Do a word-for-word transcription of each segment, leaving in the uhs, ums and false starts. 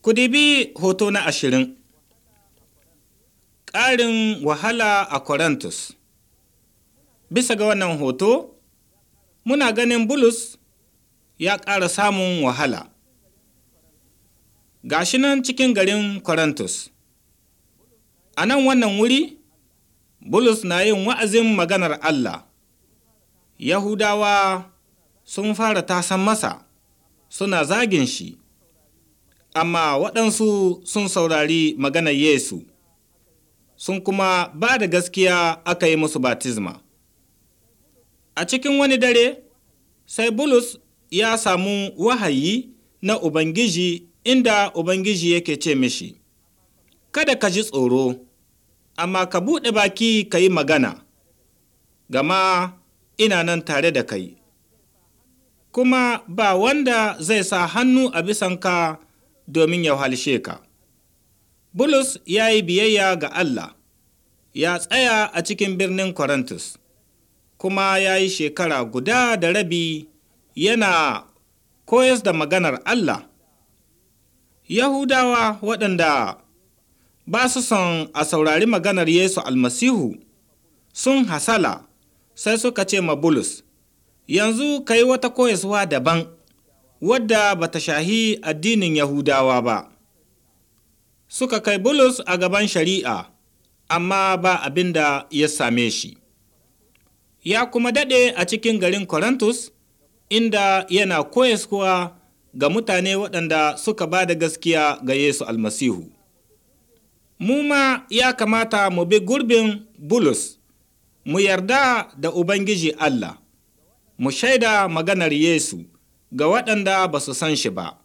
Ku dibi hoto na ashirin. Ƙarin wahala a Korintus. Bisa ga wannan hoto, muna ganin Bulus ya ƙara samun wahala. Ga shi nan cikin garin Korintus. A nan wannan wuri, Bulus na yin wa'azin maganar Allah. Yahudawa sun fara tasan masa, suna zagin shi, amma waɗansu sun saurari maganar Yesu, sun kuma ba da gaskiya aka yi musu batizma. A cikin wani dare, sai Bulus ya samu wahayi na Ubangiji inda Ubangiji yake ce mishi, kada ka ji tsoro, amma ka buɗe baki ka yi magana, gama ina nan tare da kai. Kuma ba wanda zai sa hannu a bisanka domin ya halshe ka. Bulus ya yi biyayya ga Allah, ya tsaya a cikin birnin Korintus, kuma ya yi shekara guda da rabi yana koyas da maganar Allah. Yahudawa waɗanda ba su son a saurari maganar Yesu almasihu sun hasala, sai suka ce ma Bulus, yanzu ka yi wata koyaswa daban, wadda ba ta shahi addinin Yahudawa ba. Suka kai Bulus a gaban shari'a, amma ba abin da ya same shi. Ya kuma daɗe a cikin garin Korintus, inda yana koyaswa ga mutane waɗanda suka ba da gaskiya ga Yesu almasihu. Mu ma ya kamata mu bi gurbin Bulus, mu yarda da Ubangiji Allah, mu shaida maganar Yesu ga waɗanda ba su san shi ba.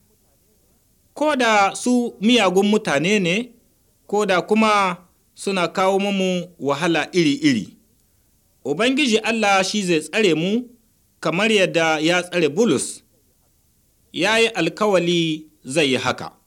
Ko da su miyagun mutane ne, ko da kuma suna kawo mu wahala iri-iri. Ubangiji Allah shi zai tsare mu kamar yadda ya tsare Bulus, ya yi alkawali zai yi haka.